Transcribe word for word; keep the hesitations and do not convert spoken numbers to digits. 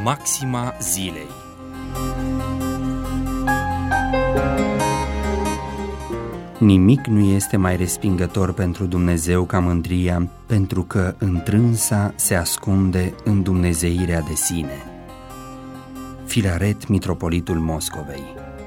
Maxima zilei. Nimic nu este mai respingător pentru Dumnezeu ca mândria, pentru că întrânsa se ascunde în dumnezeirea de sine. Filaret, mitropolitul Moscovei.